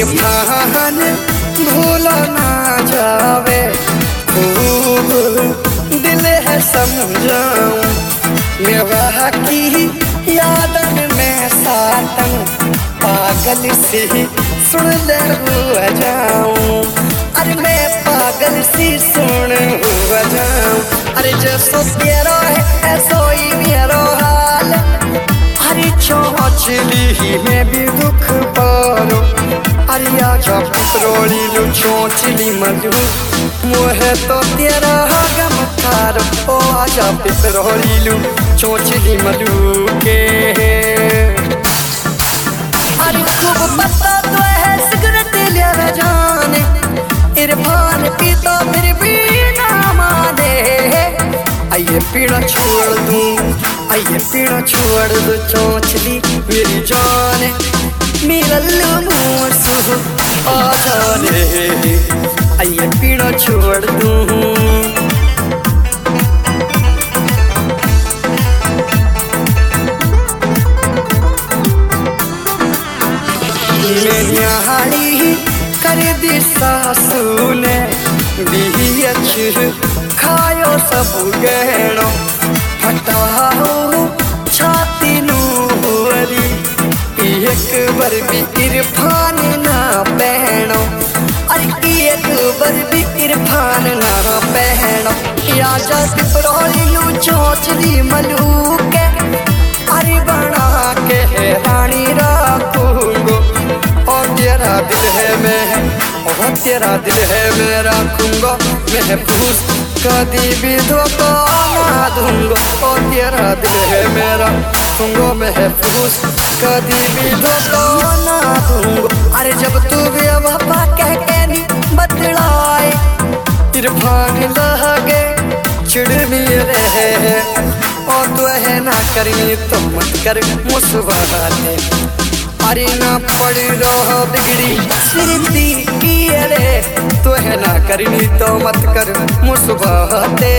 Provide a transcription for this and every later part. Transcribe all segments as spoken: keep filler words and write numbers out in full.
इरफान भूला ना जावे, खूब दिल है समझाऊं, मेरा की यादन में सातन पागल से सुन ले हुआ जाऊं। अरे मैं पागल सी सुन हुआ जाऊं। अरे जैसो तेरा है ऐसो ही मेरा हाल, अरे चौचली में भी दुख पारो। अरे आजा पिपरोली लू चौचली मलू, मोहे तो तेरा गम थारो। ओ आजा पिपरोली लू चौचली मलू के। अरे खूब पता तो है सिगरेट ले जाने, इरफान पीता फिर भी ना माने। आइए पीना छोड़ दूं, आइए पीना छोड़ दो चौचली मेरी जान, मेरा लूं सुह आ जाने। आइए पीना छोड़ दूं। मेरी कर दी सासू ने भी अच्छे खायो सब गहनो, हटाओ छाती नूरी एक बार भी इरफान ना पहनो। अरे एक बार भी इरफान ना पहनो। आजा पिपरोली लू चौचली मलू के, अरे बना के रानी रखूंगो। और तेरा दिल है मैं, और तेरा दिल है मैं रखूंगा महफूज, कभी भी धोखा ना दूंगा। और तेरा दिल है मेरा रखूंगा महफूज, कभी भी धोखा ना दूंगा। अरे जब तू भी वफा कह के नहीं बतलाए, इरफान लगे चिड़ मेरे है। और तू है ना करनी तो मत कर मुस्कुराते, अरे ना पड़ रहो बिगड़ी सिरती की। अरे तो है ना करनी तो मत कर मुस्कुराते।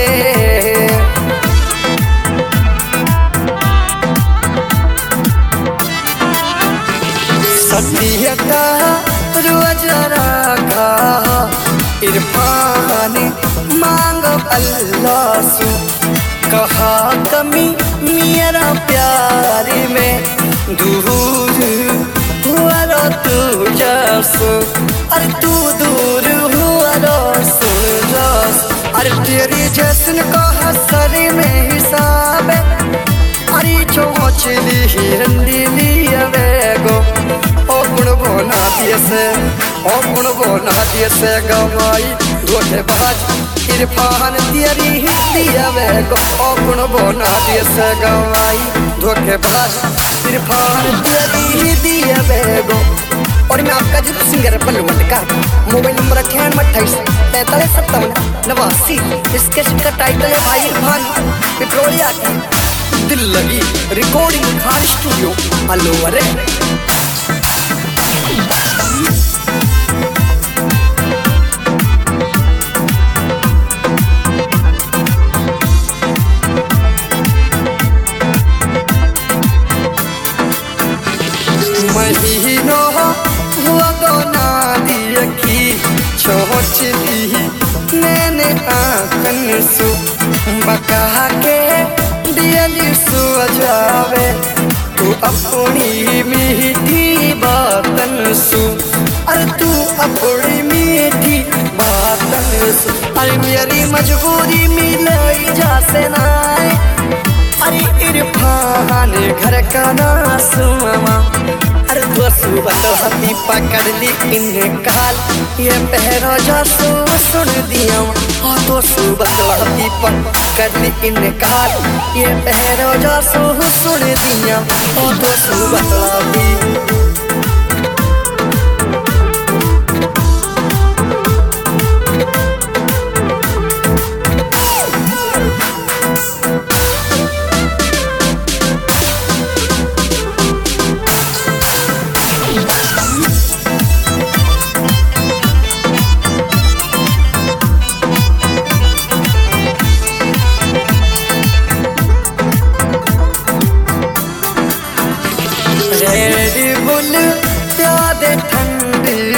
सत्यता रोज रखा इरफान मांग अल्लाह सु, कहा कमी मेरा प्यार में दूर हुआ रो तू जसो। अरे तू दूर हुआ रो सुन जस। अरे तेरी जैसन का हसरी में हिसाब, अरे चौचली हिरंदी लिया वेगो। ओ गुण बोना दिए से, ओ गुण बोना दिए से गवाई धोखेबाज इरफान तेरी ही दिया वेगो। ओ गुण बोना दिए से गवाई धोखेबाज इरफान तेरी ही दिया वेगो। और मैं आपका जिप singer Ballu Matkar, mobile number अठानवे अट्ठाईस पैंतालीस सत्तावन नवासी। इसके का टाइटल है भाई इरफान पिपरोलिया की दिल लगी रिकॉर्डिंग खान स्टूडियो अलोवरे। महीनों हुआ तो ना देखी चौचली मैंने आंखन सु, बका के दियली सुझावे तू अपनी मीठी बातन सु। अरे तू अपनी मीठी बातन सु। अरे मेरी मजबूरी मिलाई जा से नाए, अरे इरफान घर का ना सुमा। अरे तो सुबह पकड़ ली इन काल, ये पहरो जासू सुन दिया। और तो सुबह पकड़ ली इन काल, ये पहरो जासू सुन दिया। और तो सुबह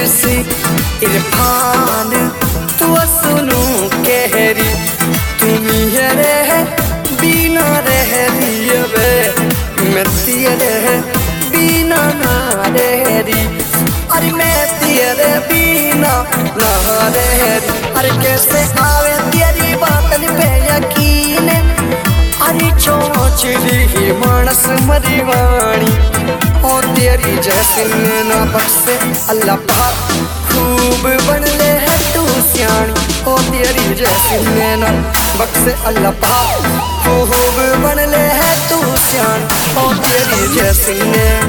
सी इरफान तू सुनू कहरी तुम्ही रे बिना रह लिये मैं तेरे बिना ना रही अरे मैं तेरे बिना ना रही अरे कैसे आवे तेरी बातन पे यकीन अरे चौचली मानस मरीवाणी और तेरी जैसे ना बख्शे अल्लाह पाक खूब बन ले है तू सियाणी और तेरी जैसे ना बख्शे अल्लाह पाक खूब बन ले है तू सियाणी और तेरी जैसे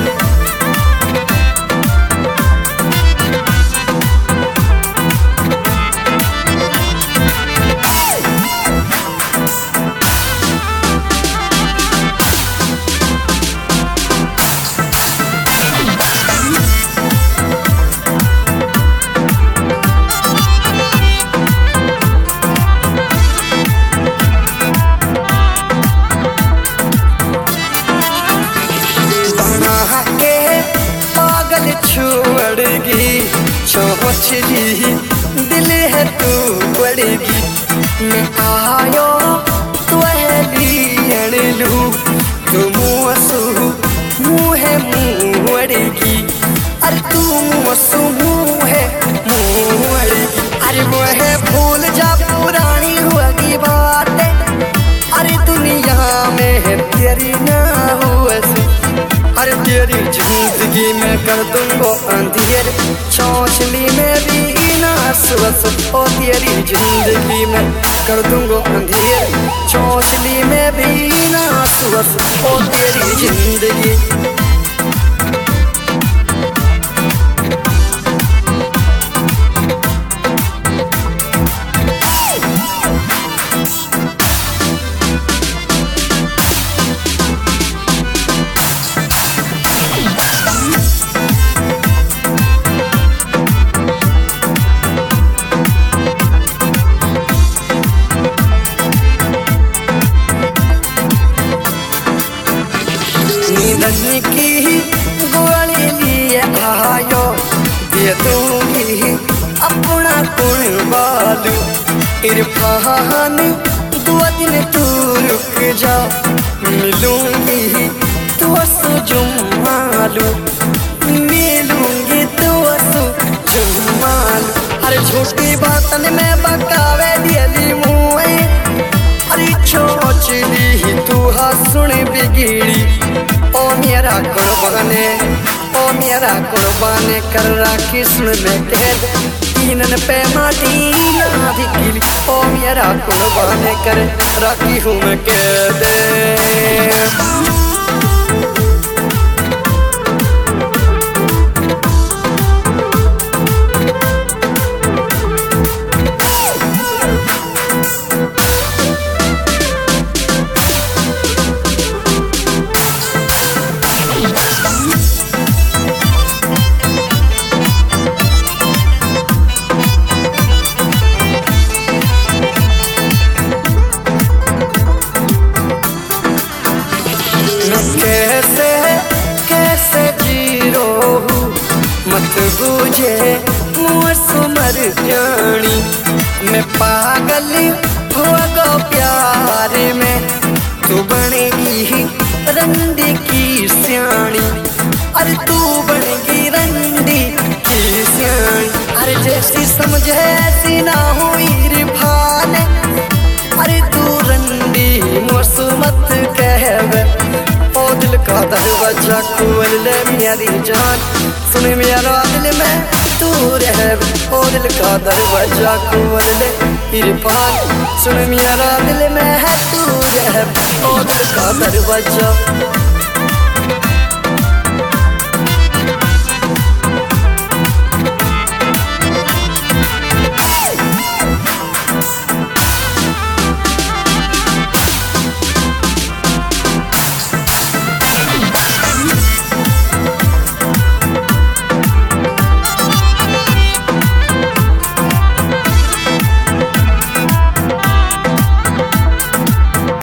छोड़गी चौचली दिल है तू बड़गी मैं आयो तो लू तू मुँहसू मुँह मुँहड़गी अरे तू मुँहसू मुँह मुँहड़गी अरे मुँह भूल जा पुरानी हुआ बातें अरे दुनिया में तेरी ना हुआ अरे तेरी जिंदगी में कर दूंगो अंधेर चौचली में भी ना सुबह ओ तेरी जिंदगी में कर दूंगो अंधेर चौचली में भी ना सुबह ओ तेरी जिंदगी की गोली लिए आयो दे दूंगी अपना कुण बालू इरफान दो दिन तू रुक जा मिलूंगी तो जुम्मालू मिलूंगी तो जुम्मालू अरे छोटी बातन में बकावे दियली मुँह अरे चौचली तू सुन बिगड़ी ओ मेरा कुर्बाने ओ मेरा कुर्बाने कर राखी सुन में कैद तीनन पे माटी ना गिली ओ मेरा कुर्बाने कर राखी हूँ मैं कैद कैसे कैसे जीरो मत बूझे मुँह सुमर जानी मैं पागल हो गो प्यार में तू बनेगी रंडी की सियाणी अरे तू बनेगी रंडी की सियाणी अरे जैसी समझे ऐसी ना हुई रिफान अरे तू रंडी मुझसे मत कहवे ओ दिल का दरवाजा खोल ले मेरी जान सुन मेरा दिल में तू रह ओ दिल का दरवाजा खोल ले इरफान सुन मेरा दिल में है तू रह ओ दिल का दरवाजा